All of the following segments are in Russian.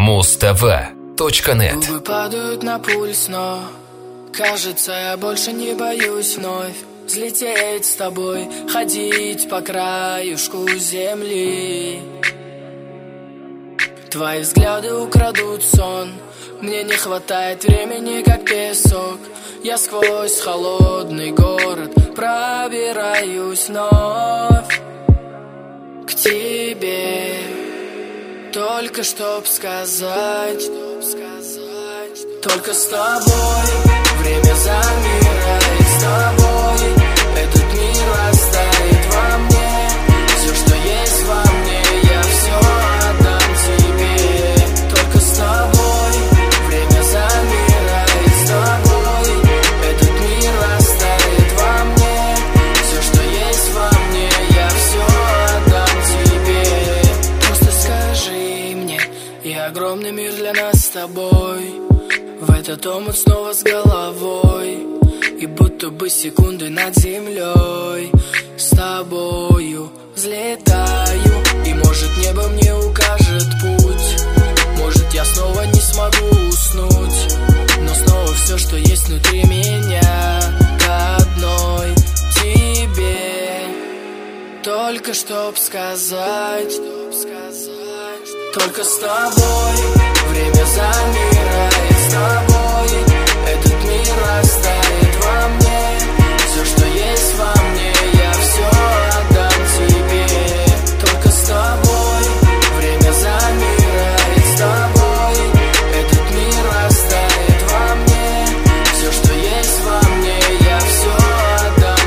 Muz-TV.net. Губы падают на пульс, но кажется, я больше не боюсь вновь взлететь с тобой, ходить по краюшку земли. Твои взгляды украдут сон, мне не хватает времени, как песок. Я сквозь холодный город пробираюсь вновь к тебе, только чтоб сказать, только с тобой время замирает, с тобой этот мир растает во мне. Все, что есть во мне, я все отдам тебе, только с тобой время замирает, с тобой этот мир растает во мне. Все, что есть во мне, я все отдам тебе. Просто скажи мне, и огромный мир для нас с тобой. В этот омут снова с головой, и будто бы секунды над землей. С тобою взлетаю, и может небо мне укажет путь. Может я снова не смогу уснуть, но снова все, что есть внутри меня, к одной тебе, только чтоб сказать, только с тобой время замирает, с тобой этот мир растает во мне. Все, что есть во мне, я все отдам тебе, только с тобой время замирает, с тобой этот мир растает во мне. Все, что есть во мне, я все отдам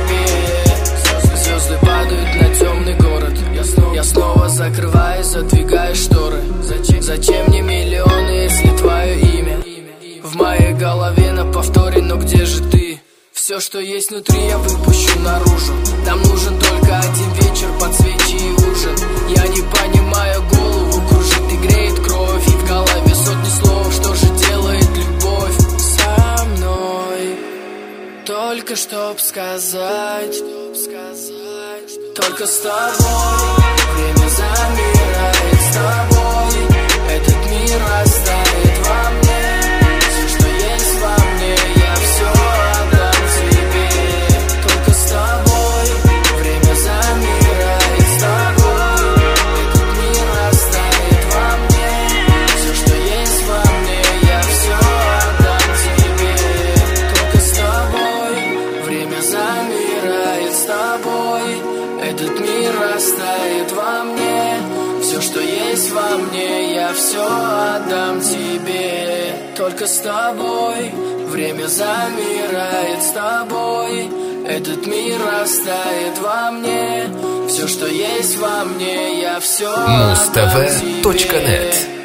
тебе. Звезды падают на темный город, я снова закрываю, задвигаю шторы. Зачем мне миллионы, если твое имя в моей голове на повторе? Но где же ты? Все, что есть внутри, я выпущу наружу. Нам нужен только один вечер под свечи и ужин. Я не понимаю, голову кружит и греет кровь, и в голове сотни слов, что же делает любовь со мной. Только чтоб сказать, только с тобой время замирает, с тобой этот мир растает во мне. Все, что есть во мне, я все отдам тебе, только с тобой время замирает, с тобой этот мир растает во мне. Все, что есть во мне, я все отдам тебе, только с тобой время замирает, с тобой этот мир растает во мне. Все, что есть во мне, я все отдам тебе, только с тобой время замирает, с тобой этот мир растает во мне. Все, что есть во мне, я все отдам тебе. Muz-TV.net.